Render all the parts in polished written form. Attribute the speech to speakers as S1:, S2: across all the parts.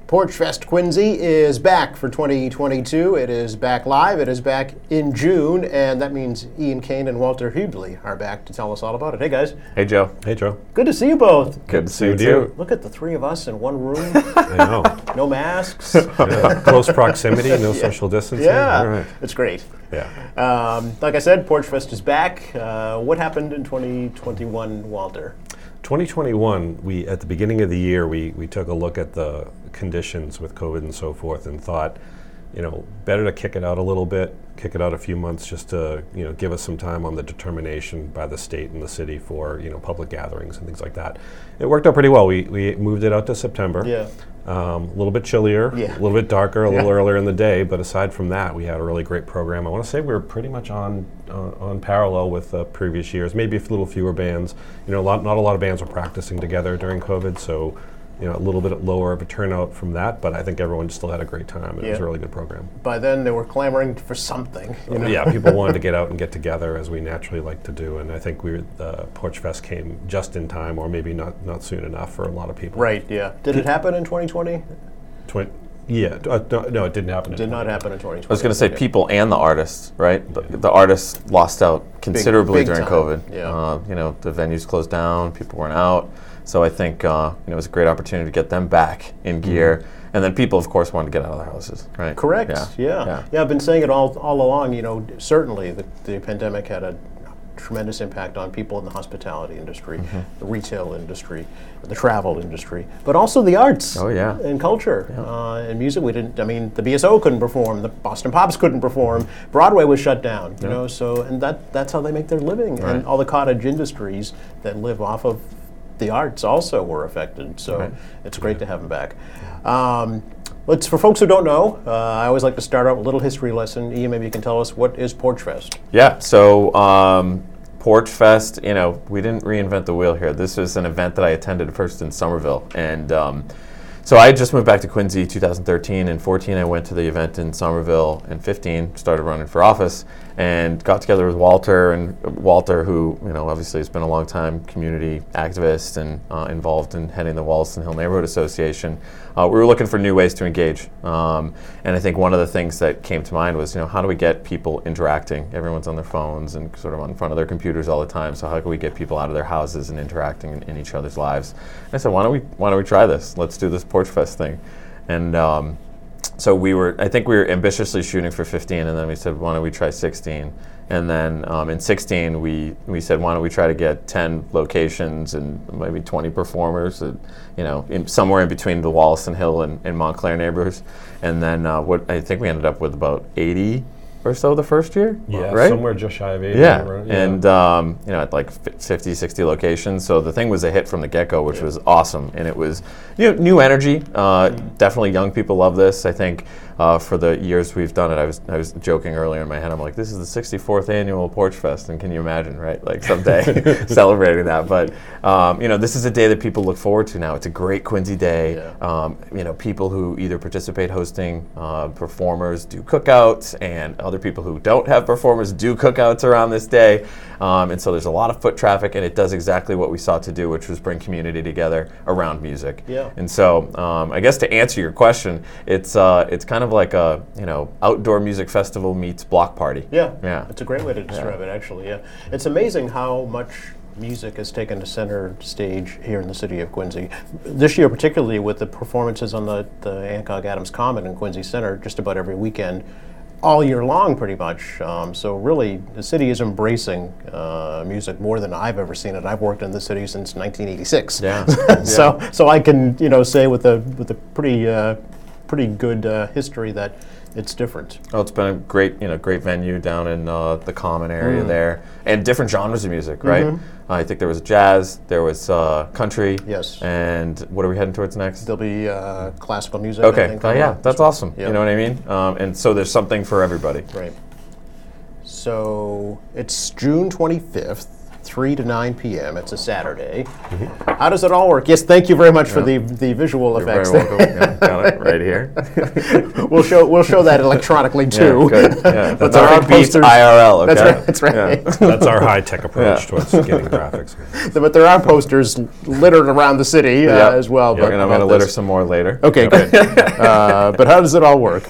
S1: Porch Fest Quincy is back for 2022. It is back live. It is back in June, and that means Ian Kane and Walter Hubley are back to tell us all about it. Hey, guys.
S2: Hey, Joe.
S3: Hey, Joe.
S1: Good to see you both.
S2: Good to see you, too.
S1: Look at the three of us in one room.
S3: I know.
S1: No masks.
S3: Yeah. Close proximity, no social distancing.
S1: Yeah,
S3: All right.
S1: It's great.
S3: Yeah.
S1: Like I said, Porch Fest is back. What happened in 2021, Walter?
S3: 2021, at the beginning of the year, we took a look at the conditions with COVID and so forth and thought, better to kick it out a little bit, kick it out a few months just to, give us some time on the determination by the state and the city for, public gatherings and things like that. It worked out pretty well. We moved it out to September.
S1: Yeah.
S3: A little bit chillier, a little bit darker, a little earlier in the day, but aside from that, we had a really great program. I want to say we were pretty much on parallel with previous years, maybe a little fewer bands. Not a lot of bands were practicing together during COVID, so a little bit lower of a turnout from that, but I think everyone still had a great time. It was a really good program.
S1: By then, they were clamoring for something.
S3: Yeah, people wanted to get out and get together as we naturally like to do, and I think Porch Fest came just in time, or maybe not soon enough for a lot of people.
S1: Right, yeah. Did it happen in 2020?
S3: No, it didn't happen.
S1: It did not happen in 2020.
S2: I was going to say people and the artists, right? The artists lost out considerably
S1: big
S2: during
S1: time.
S2: COVID.
S1: Yeah.
S2: The venues closed down, people weren't out. So I think it was a great opportunity to get them back in gear. And then people, of course, wanted to get out of their houses, right?
S1: Correct. Yeah. I've been saying it all along. Certainly the pandemic had a tremendous impact on people in the hospitality industry, the retail industry, the travel industry, but also the arts and culture and music. The BSO couldn't perform, the Boston Pops couldn't perform, Broadway was shut down, and that's how they make their living. Right. And all the cottage industries that live off of the arts also were affected. So it's great to have them back. For folks who don't know, I always like to start out with a little history lesson. Ian, maybe you can tell us, what is Porch Fest?
S2: Yeah, so Porch Fest, we didn't reinvent the wheel here. This was an event that I attended first in Somerville. And so I had just moved back to Quincy 2013. In 14, I went to the event in Somerville. In 15, started running for office and got together with Walter, who obviously has been a long time community activist and involved in heading the Wollaston Hill Neighborhood Association. We were looking for new ways to engage, and I think one of the things that came to mind was, how do we get people interacting? Everyone's on their phones and sort of in front of their computers all the time. So how can we get people out of their houses and interacting in each other's lives? And I said, why don't we try this? Let's do this Porch Fest thing, and. So I think we were ambitiously shooting for 15, and then we said, why don't we try 16? And then in 16, we said, why don't we try to get 10 locations and maybe 20 performers, somewhere in between the Wollaston Hill and Montclair neighborhoods. And then I think we ended up with about 80 or so the first year, right?
S3: Somewhere just shy of 80.
S2: And at like 50, 60 locations. So the thing was a hit from the get-go, which was awesome. And it was new energy. Definitely young people love this. I think for the years we've done it, I was joking earlier in my head, I'm like, this is the 64th annual Porch Fest, and can you imagine, right? Like someday celebrating that. But this is a day that people look forward to now. It's a great Quincy day. People who either participate hosting performers do cookouts, and other people who don't have performers do cookouts around this day. And so there's a lot of foot traffic, and it does exactly what we sought to do, which was bring community together around music.
S1: Yeah.
S2: And so I guess to answer your question, it's kind of like a outdoor music festival meets block party.
S1: Yeah. It's a great way to describe it, actually. Yeah. It's amazing how much music has taken to center stage here in the city of Quincy. This year, particularly with the performances on the Ancog Adams Common in Quincy Center just about every weekend, all year long, pretty much. So really, the city is embracing music more than I've ever seen it. I've worked in the city since 1986. So I can say with a pretty good history that it's different.
S2: Oh, it's been a great venue down in the Common area there, and different genres of music, right? I think there was jazz, there was country.
S1: Yes.
S2: And what are we heading towards next?
S1: There'll be classical music.
S2: Okay.
S1: I think,
S2: that's awesome.
S1: Yeah.
S2: You know what I mean? And so there's something for everybody.
S1: Right. So it's June 25th. 3 to 9 p.m. It's a Saturday. How does it all work? Yes, thank you very much for the visual effects.
S2: You're very welcome. got it right here.
S1: We'll show that electronically too.
S2: Yeah, good. Yeah.
S1: But
S2: That's
S1: there are
S2: beats
S1: posters.
S2: IRL. Okay?
S1: That's right.
S3: That's our high-tech approach
S2: Yeah.
S3: towards getting graphics.
S1: But there are posters littered around the city
S2: Yep.
S1: as well.
S2: Yep.
S1: But
S2: And I'm going to litter some more later.
S1: Okay, good. But how does it all work?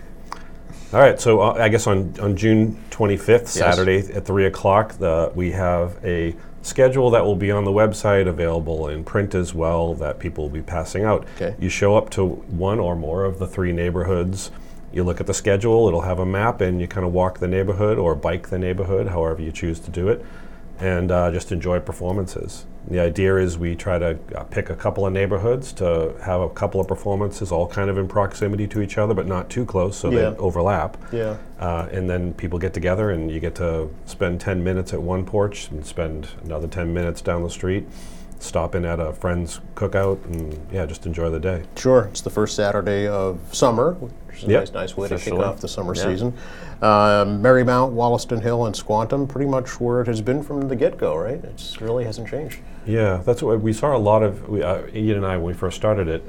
S3: All right, so I guess on June 25th, Saturday at 3 o'clock, we have a schedule that will be on the website, available in print as well, that people will be passing out.
S1: Okay.
S3: You show up to one or more of the 3 neighborhoods. You look at the schedule, it'll have a map, and you kind of walk the neighborhood or bike the neighborhood, however you choose to do it, and just enjoy performances. The idea is we try to pick a couple of neighborhoods to have a couple of performances, all kind of in proximity to each other, but not too close, so they overlap.
S1: Yeah.
S3: And then people get together, and you get to spend 10 minutes at one porch and spend another 10 minutes down the street, stop in at a friend's cookout, and just enjoy the day.
S1: Sure. It's the first Saturday of summer, which is a nice way to kick off the summer season. Marymount, Wollaston Hill, and Squantum, pretty much where it has been from the get-go, right? It really hasn't changed.
S3: Yeah, that's what we saw a lot of. Ian and I, when we first started it,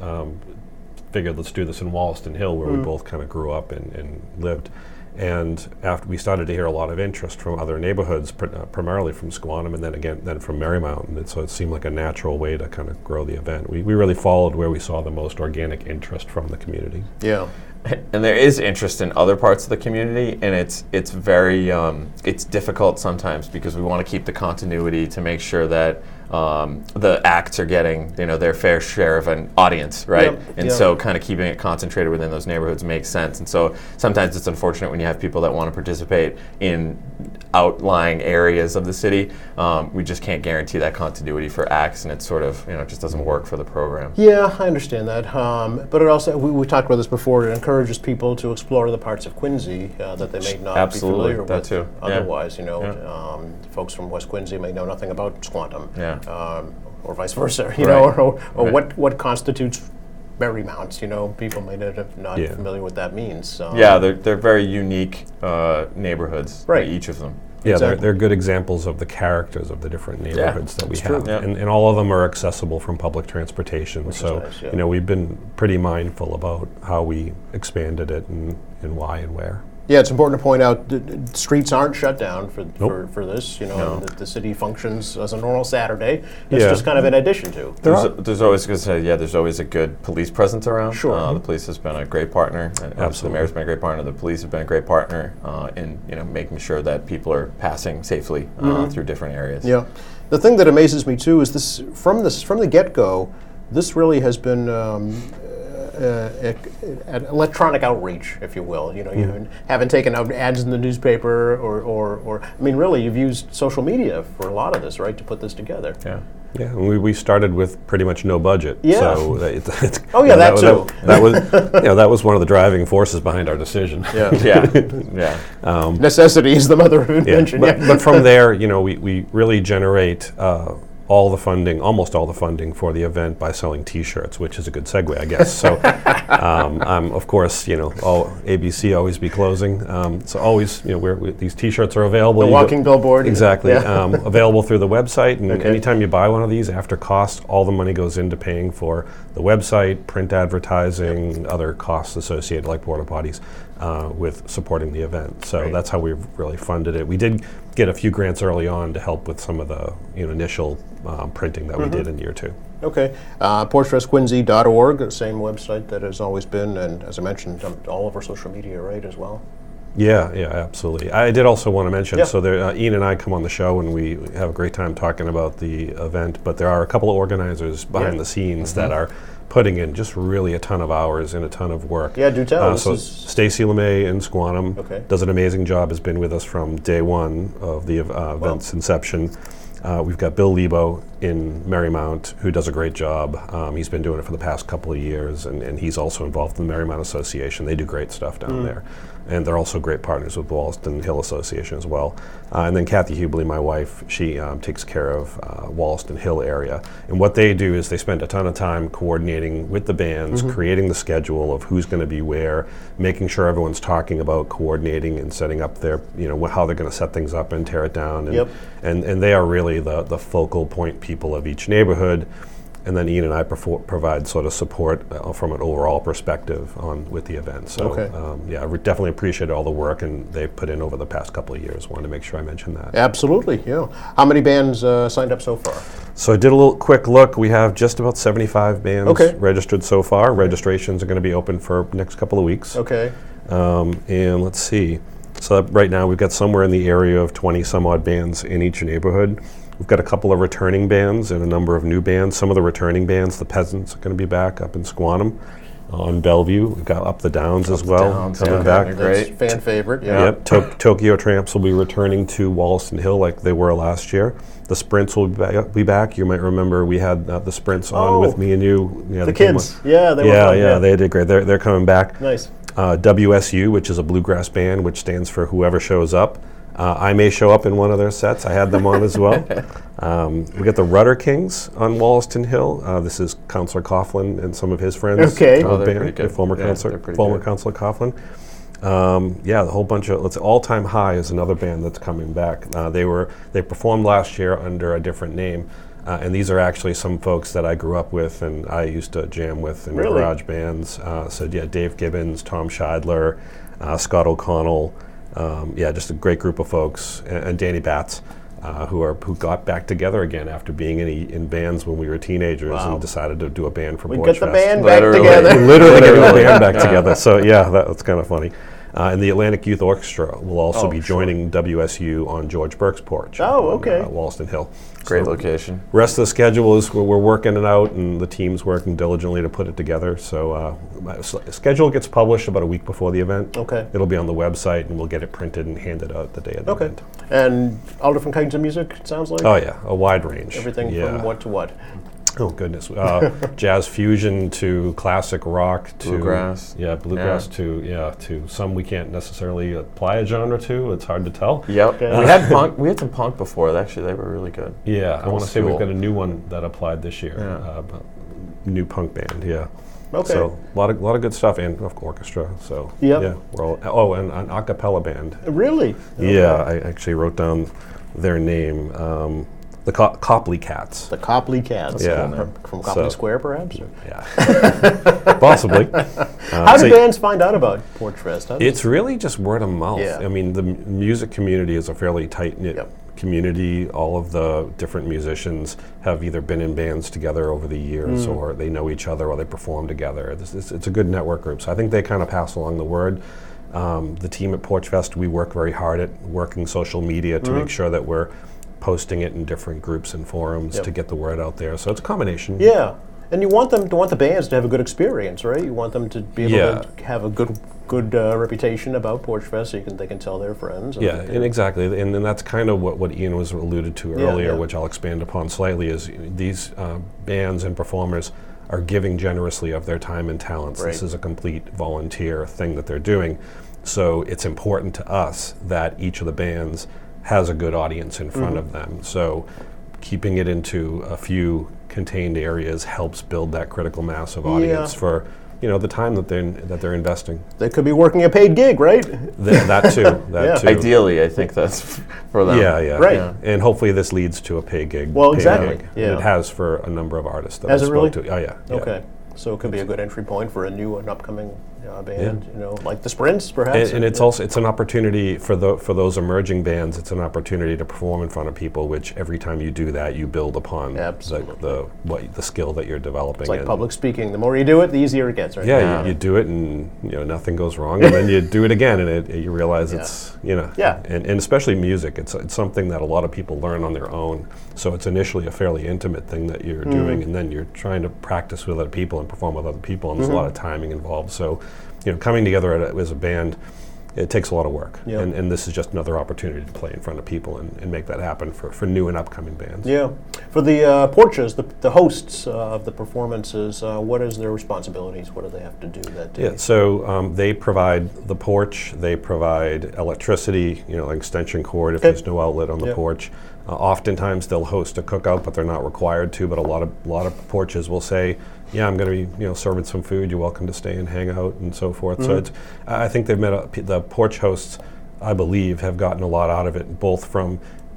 S3: figured let's do this in Wollaston Hill, where we both kind of grew up and lived. And after we started to hear a lot of interest from other neighborhoods, primarily from Squantum, and then from Marymount, and so it seemed like a natural way to kind of grow the event. We really followed where we saw the most organic interest from the community.
S1: Yeah.
S2: And there is interest in other parts of the community, and it's very it's difficult sometimes because we want to keep the continuity to make sure that the acts are getting their fair share of an audience, right? And so kind of keeping it concentrated within those neighborhoods makes sense. And so sometimes it's unfortunate when you have people that want to participate in outlying areas of the city. We just can't guarantee that continuity for acts, and it's sort of it just doesn't work for the program.
S1: Yeah, I understand that. But it also we talked about this before. It encourages people to explore the parts of Quincy that they may not be familiar with
S2: too.
S1: otherwise. Folks from West Quincy may know nothing about Squantum.
S2: Yeah.
S1: Or vice versa, or what constitutes Marymount. People may not familiar with what that means.
S2: They're very unique neighborhoods,
S1: right?
S2: Each of them.
S3: Yeah, they're good examples of the characters of the different neighborhoods that we have, and all of them are accessible from public transportation. So we've been pretty mindful about how we expanded it and why and where.
S1: Yeah, it's important to point out that streets aren't shut down for this. The city functions as a normal Saturday. It's just kind of in addition to.
S2: There's always there's always a good police presence around.
S1: Sure.
S2: The police has been a great partner. Absolutely. The mayor's been a great partner. The police have been a great partner in making sure that people are passing safely through different areas.
S1: Yeah, the thing that amazes me too is this from the get-go. This really has been. An electronic outreach, if you will. You haven't taken out ads in the newspaper, or really, you've used social media for a lot of this, right, to put this together.
S2: Yeah.
S3: Yeah, and we started with pretty much no budget.
S1: Yeah.
S3: So
S1: that too.
S3: That was one of the driving forces behind our decision.
S1: Yeah. Necessity is the mother of invention.
S3: But from there, we really generate almost all the funding for the event by selling T-shirts, which is a good segue, I guess. So, of course, all ABC always be closing. So always, these T-shirts are available.
S1: The walking billboard.
S3: Exactly. Available through the website, and anytime you buy one of these, after cost, all the money goes into paying for the website, print advertising, other costs associated like porta potties, with supporting the event. So that's how we've really funded it. We did get a few grants early on to help with some of the initial printing that we did in year 2.
S1: Okay. PorchFestQuincy.org, same website that has always been, and as I mentioned, all over social media, right, as well?
S3: Yeah, absolutely. I did also want to mention, so there, Ian and I come on the show and we have a great time talking about the event, but there are a couple of organizers behind the scenes that are putting in just really a ton of hours and a ton of work.
S1: Yeah, do tell.
S3: So Stacy LeMay in Squantum does an amazing job, has been with us from day one of the event's inception. We've got Bill Lebo in Marymount, who does a great job. He's been doing it for the past couple of years, and he's also involved in the Marymount Association. They do great stuff down there. And they're also great partners with Wollaston Hill Association as well. And then Kathy Hubley, my wife, she takes care of Wollaston Hill area. And what they do is they spend a ton of time coordinating with the bands, creating the schedule of who's going to be where, making sure everyone's talking about coordinating and setting up their, how they're going to set things up and tear it down. And, and they are really the focal point people of each neighborhood. and then Ian and I provide sort of support from an overall perspective with the event. So I definitely appreciate all the work and they've put in over the past couple of years. Wanted to make sure I mentioned that.
S1: Absolutely, yeah. How many bands signed up so far?
S3: So I did a little quick look. We have just about 75 bands registered so far. Registrations are going to be open for next couple of weeks.
S1: Okay.
S3: And let's see. So right now we've got somewhere in the area of 20 some odd bands in each neighborhood. We've got a couple of returning bands and a number of new bands. Some of the returning bands, the Peasants, are going to be back up in Squantum. On Bellevue, we've got Up the Downs as well coming back.
S1: Great. Fan favorite. Yeah.
S3: Yep. Tokyo Tramps will be returning to Wollaston Hill like they were last year. The Sprints will be back. You might remember we had the Sprints on with me and you.
S1: The kids. Yeah, they were fun.
S3: Yeah, they did great. They're coming back.
S1: Nice.
S3: WSU, which is a bluegrass band, which stands for Whoever Shows Up. I may show up in one of their sets. I had them on as well. We got the Rudder Kings on Wollaston Hill. This is Councillor Coughlin and some of his friends.
S1: Okay.
S2: They're pretty good.
S3: Former Councillor Coughlin. The whole bunch of All Time High is another band that's coming back. They performed last year under a different name. And these are actually some folks that I grew up with and I used to jam with in garage bands. Dave Gibbons, Tom Scheidler, Scott O'Connell. Just a great group of folks, and Danny Batts, who got back together again after being in bands when we were teenagers and decided to do a band for Porch Fest.
S1: We get the band back together.
S3: Literally getting the band back together. So that's kind of funny. And the Atlantic Youth Orchestra will also be joining WSU on George Burke's porch. Wollaston Hill.
S2: Great location.
S3: Rest of the schedule is we're working it out, and the team's working diligently to put it together. So schedule gets published about a week before the event.
S1: Okay.
S3: It'll be on the website, and we'll get it printed and handed out the day of the event.
S1: And all different kinds of music, it sounds like?
S3: Oh, yeah, a wide range.
S1: Everything from what to what?
S3: Oh, goodness. Jazz fusion to classic rock to
S2: bluegrass.
S3: Bluegrass to some we can't necessarily apply a genre to. It's hard to tell.
S2: Yep. We had punk. We had some punk before. Actually, they were really good.
S3: Yeah, I want to say we've got a new one that applied this year. New punk band. Yeah.
S1: Okay.
S3: So a lot of good stuff and orchestra. So we're all and an a cappella band.
S1: Really? Okay.
S3: Yeah, I actually wrote down their name. The Copley Cats.
S1: The Copley Cats.
S3: Yeah.
S1: From Copley Square, perhaps?
S3: Yeah. Possibly.
S1: How do bands find out about Porch Fest?
S3: It's really just word of mouth.
S1: Yeah.
S3: I mean, the music community is a fairly tight-knit community. All of the different musicians have either been in bands together over the years or they know each other or they perform together. It's a good network group. So I think they kind of pass along the word. The team at Porch Fest, we work very hard at working social media to make sure that we're posting it in different groups and forums to get the word out there. So it's a combination.
S1: Yeah, and you want the bands to have a good experience, right? You want them to be able to have a good reputation about Porch Fest, so they can tell their friends.
S3: And exactly, and that's kind of what Ian was alluded to earlier, which I'll expand upon slightly. Is these bands and performers are giving generously of their time and talents. Right. This is a complete volunteer thing that they're doing. So it's important to us that each of the bands has a good audience in front of them. So keeping it into a few contained areas helps build that critical mass of audience for the time that they're investing.
S1: They could be working a paid gig, right?
S3: That too.
S2: Ideally, I think that's for them.
S3: Yeah.
S1: Right.
S3: Yeah. And hopefully this leads to a paid gig.
S1: Well, exactly.
S3: Yeah. It has for a number of artists that
S1: I
S3: spoke
S1: to.
S3: Oh, yeah.
S1: Okay. So it could be a good entry point for a new and upcoming band, like the Sprints, perhaps.
S3: And it's also an opportunity for those emerging bands. It's an opportunity to perform in front of people. Which every time you do that, you build upon the skill that you're developing.
S1: It's like public speaking. The more you do it, the easier it gets, right?
S3: Yeah, you do it, and nothing goes wrong, and then you do it again, and you realize it's and especially music. It's something that a lot of people learn on their own. So it's initially a fairly intimate thing that you're doing, and then you're trying to practice with other people and perform with other people, and there's a lot of timing involved. So, coming together as a band, it takes a lot of work, and this is just another opportunity to play in front of people and make that happen for new and upcoming bands.
S1: Yeah. For the porches, the hosts of the performances, what is their responsibilities? What do they have to do that day?
S3: Yeah, so they provide the porch, they provide electricity, an extension cord if there's no outlet on the porch. Oftentimes they'll host a cookout, but they're not required to. But a lot of porches will say, "Yeah, I'm going to be serving some food. You're welcome to stay and hang out and so forth." So I think they've met the porch hosts. I believe have gotten a lot out of it, both from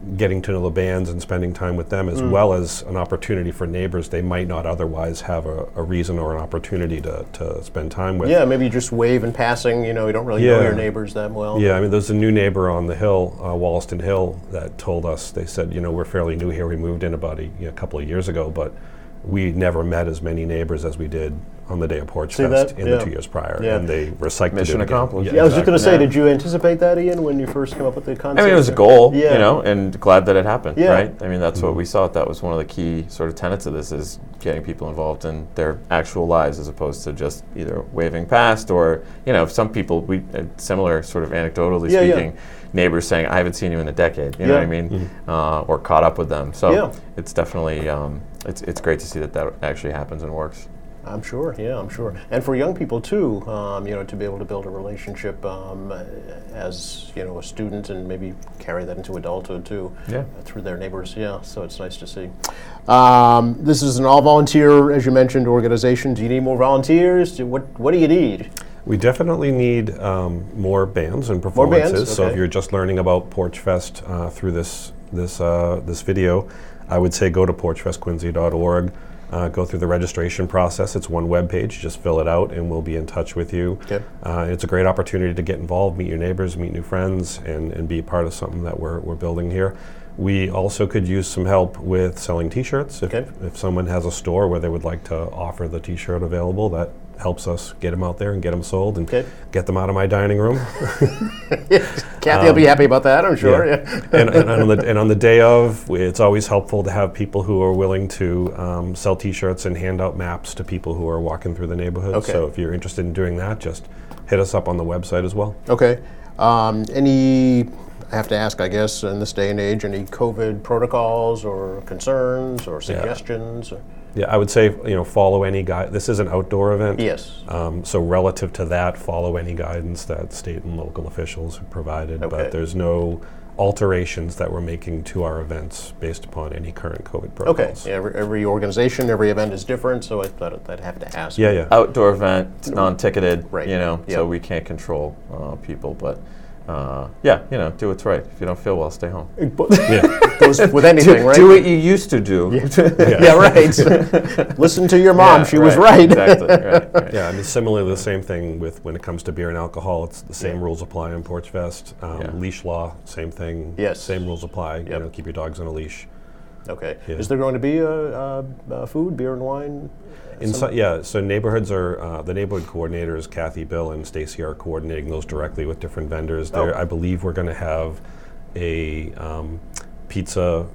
S3: getting to know the bands and spending time with them, as well as an opportunity for neighbors they might not otherwise have a reason or an opportunity to spend time with.
S1: Yeah, maybe you just wave in passing, you don't really know your neighbors that well.
S3: Yeah, I mean, there's a new neighbor on the hill, Wollaston Hill, that told us, they said, we're fairly new here. We moved in about a couple of years ago, but we never met as many neighbors as we did on the day of Porch Fest in the 2 years prior.
S1: Yeah.
S3: And they recycled
S2: Mission accomplished.
S1: I was just going to say, did you anticipate that, Ian, when you first came up with the concept?
S2: I mean, it was a goal, and glad that it happened, right? I mean, that's what we saw. That was one of the key sort of tenets of this, is getting people involved in their actual lives as opposed to just either waving past or, some people, similar sort of anecdotally speaking, neighbors saying, I haven't seen you in a decade, you know what I mean? Or caught up with them. So it's definitely, it's great to see that actually happens and works.
S1: I'm sure, I'm sure. And for young people too, to be able to build a relationship as, a student and maybe carry that into adulthood too, through their neighbors, so it's nice to see. This is an all-volunteer, as you mentioned, organization. Do you need more volunteers? What do you need?
S3: We definitely need more bands and performances.
S1: More bands?
S3: So if you're just learning about Porch Fest through this video, I would say go to porchfestquincy.org. Go through the registration process. It's one web page. Just fill it out, and we'll be in touch with you.
S1: Okay.
S3: It's a great opportunity to get involved, meet your neighbors, meet new friends, and be part of something that we're building here. We also could use some help with selling T-shirts. If someone has a store where they would like to offer the T-shirt available, that helps us get them out there and get them sold and get them out of my dining room.
S1: Kathy will be happy about that, I'm sure.
S3: And on the day of, it's always helpful to have people who are willing to sell T-shirts and hand out maps to people who are walking through the neighborhood. So if you're interested in doing that, just hit us up on the website as well.
S1: Okay. I have to ask, I guess, in this day and age, any COVID protocols or concerns or suggestions?
S3: Yeah, I would say, follow any guide. This is an outdoor event.
S1: Yes.
S3: So relative to that, follow any guidance that state and local officials have provided. But there's no alterations that we're making to our events based upon any current COVID protocols.
S1: Okay. Every organization, every event is different, so I thought I'd have to ask.
S3: Yeah.
S2: Outdoor event, it's non-ticketed,
S1: right.
S2: So we can't control people, but do what's right. If you don't feel well, stay home.
S1: Goes with anything, right?
S2: Do what you used to do.
S1: Right. Listen to your mom. She was right.
S2: Exactly. Right.
S3: Yeah, I mean, similarly, the same thing with when it comes to beer and alcohol. It's the same rules apply in Porch Fest. Leash law, same thing.
S1: Yes.
S3: Same rules apply. Keep your dogs on a leash.
S1: Okay. Yeah. Is there going to be food, beer and wine?
S3: So neighborhoods are, the neighborhood coordinators, Kathy, Bill, and Stacy, are coordinating those directly with different vendors. I believe we're going to have a pizza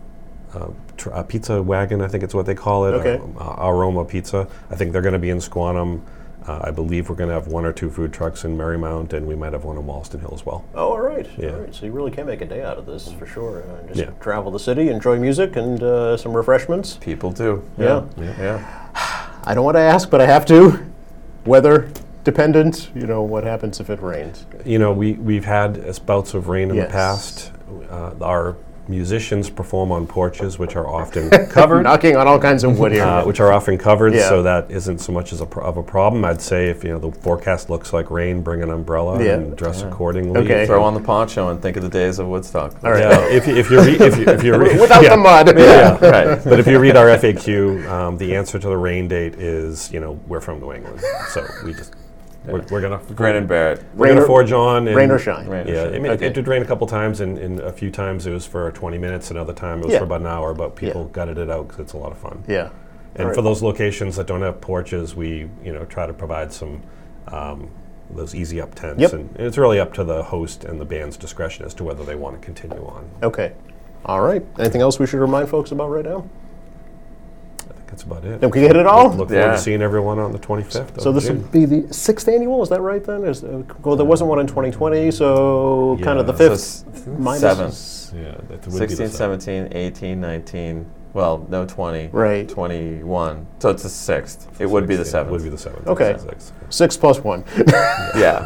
S3: wagon, I think it's what they call it, Aroma Pizza. I think they're going to be in Squantum. I believe we're going to have one or two food trucks in Marymount, and we might have one in Wollaston Hill as well.
S1: Oh, all right.
S3: Yeah.
S1: All right. So you really can make a day out of this, for sure. Travel the city, enjoy music, and some refreshments.
S2: People do.
S1: Yeah. I don't want to ask, but I have to. Weather dependent, what happens if it rains?
S3: We've had bouts of rain in the past. Our musicians perform on porches, which are often covered.
S1: Knocking on all kinds of wood here.
S3: Which are often covered, so that isn't so much of a problem. I'd say if the forecast looks like rain, bring an umbrella and dress accordingly.
S1: Okay.
S2: Throw on the poncho and think of the days of Woodstock.
S1: All right.
S3: If you read
S1: without the mud.
S3: Right. But if you read our FAQ, the answer to the rain date is we're from New England, so we just. We're gonna
S2: grin and bear it.
S3: We're gonna forge on. And
S1: rain or shine.
S3: It did rain a couple times, and a few times it was for 20 minutes. Another time it was for about an hour. But people gutted it out because it's a lot of fun.
S1: Yeah.
S3: And for those locations that don't have porches, we try to provide some those easy up tents, and it's really up to the host and the band's discretion as to whether they want to continue on.
S1: Okay. All right. Anything else we should remind folks about right now?
S3: That's about it.
S1: Then we hit it all?
S3: Look forward to seeing everyone on the 25th.
S1: So this will be the 6th annual, is that right then? There wasn't one in 2020, so kind of the 5th minus
S2: 7th.
S3: Yeah, that would
S2: 16, 17, 18, 19, well, no 20.
S1: Right.
S2: 21. So it's the 6th. It would be the 7th.
S3: It would be the 7th.
S1: Okay. 6 plus 1.
S2: Yeah.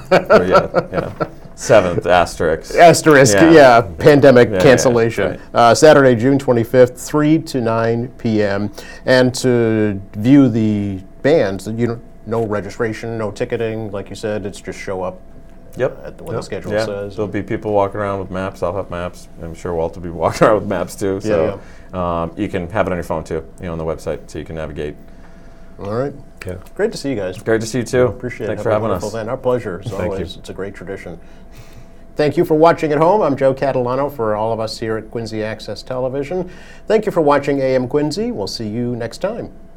S2: 7th asterisk.
S1: Pandemic cancellation. Right. Saturday, June 25th, 3 to 9 p.m. And to view the bands, no registration, no ticketing, like you said, it's just show up
S2: Yep.
S1: When the schedule
S2: Yeah.
S1: says.
S2: There'll be people walking around with maps. I'll have maps. I'm sure Walt will be walking around with maps too. So you can have it on your phone too, on the website, so you can navigate.
S1: All right.
S3: Yeah.
S1: Great to see you guys.
S2: Great to see you too.
S1: Appreciate it.
S2: Thanks for having us.
S1: Event. Our pleasure, as
S3: Thank
S1: always.
S3: you.
S1: It's a great tradition. Thank you for watching at home. I'm Joe Catalano for all of us here at Quincy Access Television. Thank you for watching AM Quincy. We'll see you next time.